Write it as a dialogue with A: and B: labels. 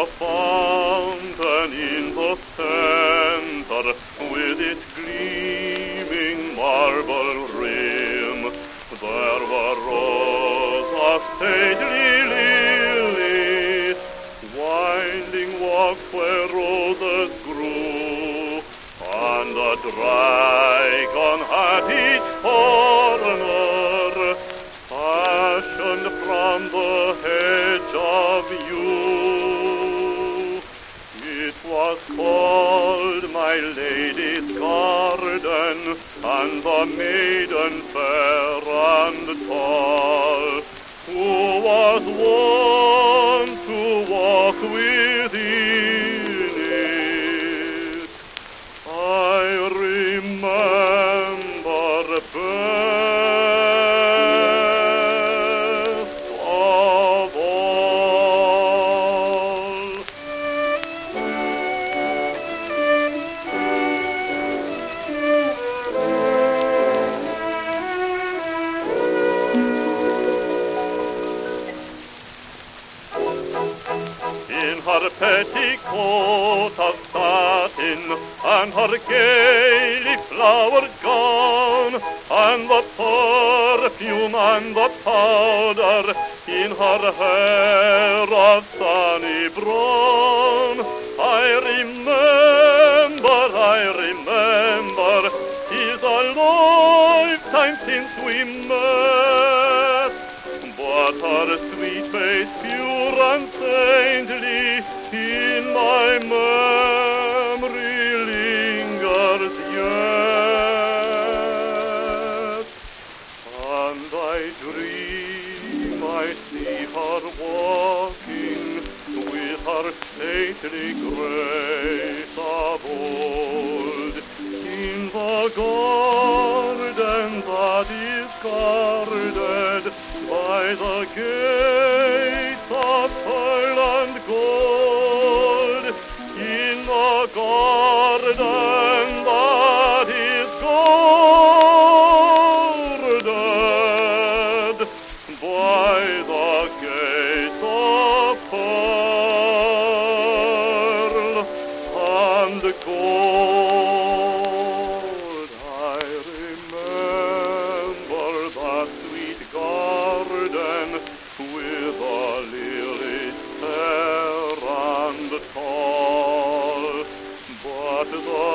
A: the fountain in the center, with its gleaming marble rim, there were rows of stately lilies, winding walks where roses grew, and a dragon at each corner, fashioned from the hedge of yew. It was called My Lady's Garden, and the maiden fair and tall, who was wont to walk within it, I remember best of all. In her petticoat of satin, and her gaily flowered gown, and the perfume and the powder in her hair of sunny brown, I remember, 'tis a lifetime since we met, but her sweet face pure and saintly in my memory lingers yet. And I dream I see her walking with her stately grace of old, in the garden that is guarded by the gates of pearl and gold, in the garden that is guarded by the gates of pearl and gold. I remember that sweet garden with the lilies fair and tall, but the